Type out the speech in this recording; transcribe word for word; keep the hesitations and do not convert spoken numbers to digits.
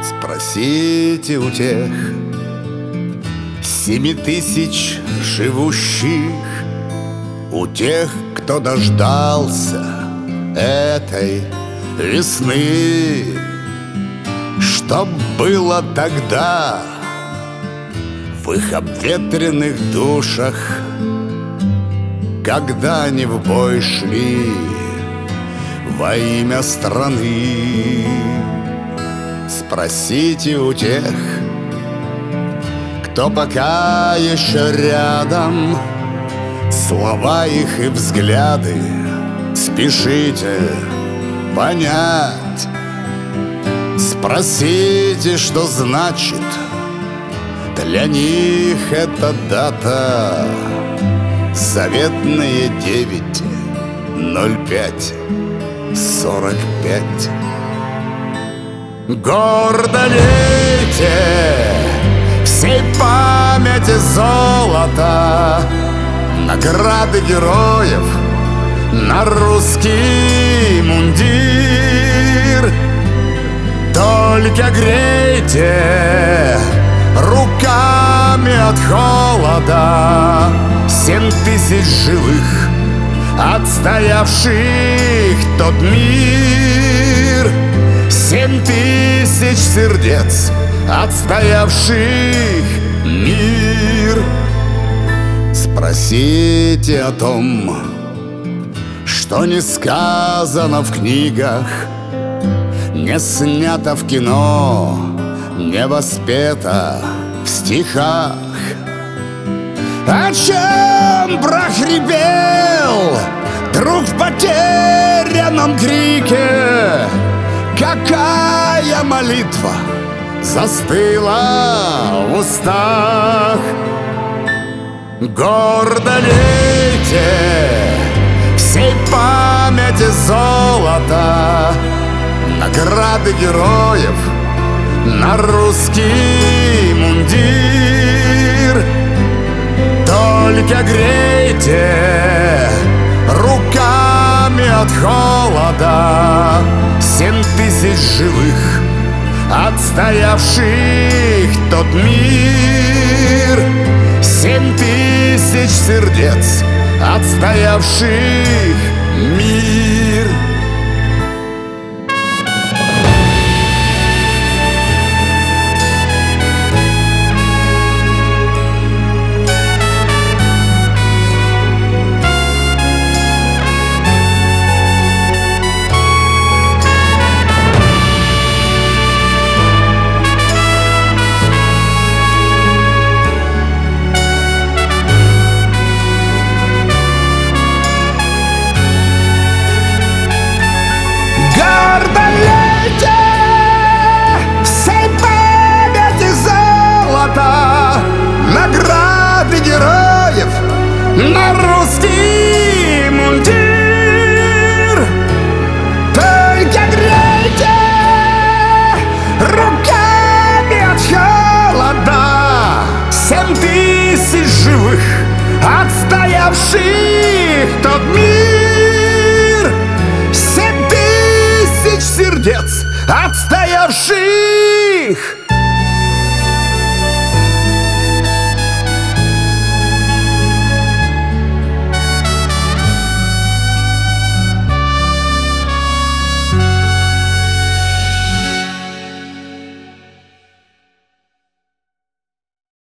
Спросите у тех семи тысяч живущих, у тех, кто дождался этой весны, что было тогда в их обветренных душах, когда они в бой шли во имя страны. Спросите у тех, кто пока еще рядом, слова их и взгляды спешите понять. Спросите, что значит для них эта дата, заветные девять ноль пять сорок пять. Гордо лейте всей памяти золота, награды героев на русский мундир. Только грейте руками от холода семь тысяч живых, отстоявших тот мир. Семь тысяч сердец, отстоявших мир. Спросите о том, что не сказано в книгах, не снято в кино, не воспето в стихах. О чем прохрипел друг в потерянном крике? Какая молитва застыла в устах? Гордо лейте всей памяти золота, награды героев на русский мундир. Только грейте руками от холода семь тысяч живых, отстоявших тот мир. Семь тысяч сердец, отстоявших мир. Награды героев на русский мундир. Только грейте руками от холода семь тысяч живых, отстоявших тот мир. Семь тысяч сердец, отстоявших